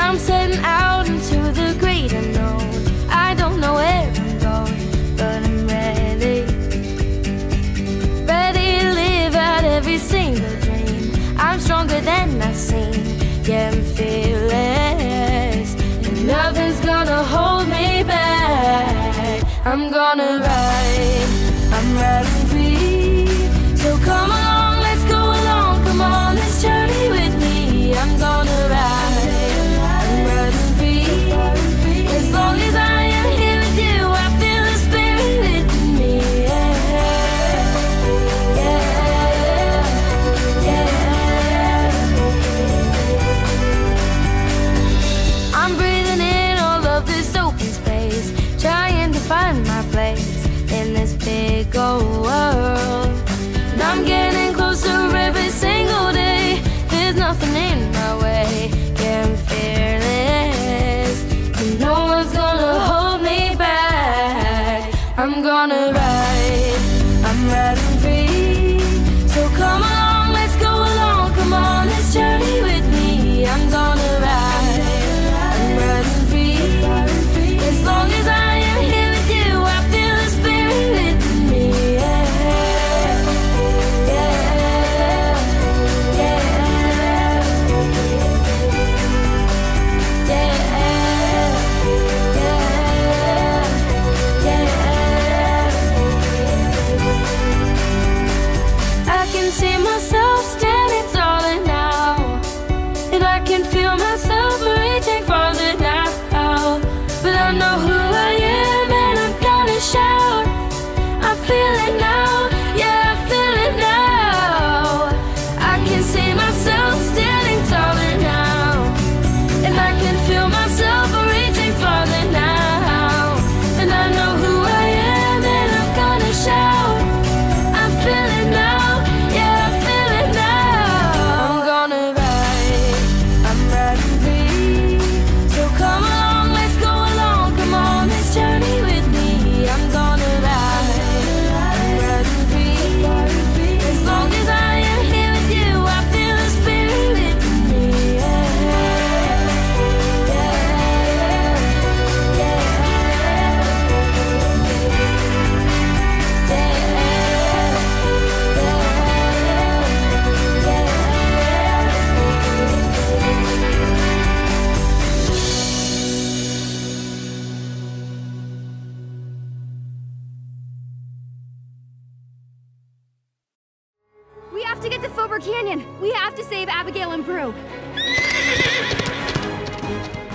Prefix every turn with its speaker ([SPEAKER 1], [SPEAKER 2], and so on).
[SPEAKER 1] I'm setting out into the great unknown. I don't know where I'm going, but I'm ready. Ready to live out every single dream. I'm stronger than I seem, yeah, I'm fearless, and nothing's gonna hold me back. I'm gonna ride, I'm riding free. So come along, let's go along, come on, let's journey with me. I'm gonna ride, I'm riding free. As long as I am here with you, I feel the spirit with me. I'm breathing in all of this open space, trying to find my place in this big old world. And I'm getting closer every single day. There's nothing in my way, yeah, I'm fearless, and no one's gonna hold me back. I'm gonna ride, I'm riding free. So come along, let's go along, come on, let's journey with me. I'm gonna ride, I'm riding free. As long as I am here with you, I feel the spirit with me. I can see myself standing taller now, and I can feel myself reaching farther now. But I know who I am, and I'm gonna shout. I feel it now, yeah, I feel it now. I can see myself standing taller now, and I can feel myself reaching farther now. And I know who I am, and I'm gonna shout. I feel it now, yeah, I feel it now. I'm gonna ride, I'm riding free. So come along, let's go along, come on, let's journey with me. I'm gonna ride, I'm riding free. As long as I am here with you, I feel the spirit with me.
[SPEAKER 2] We have to get to Fober Canyon. We have to save Abigail and Brew.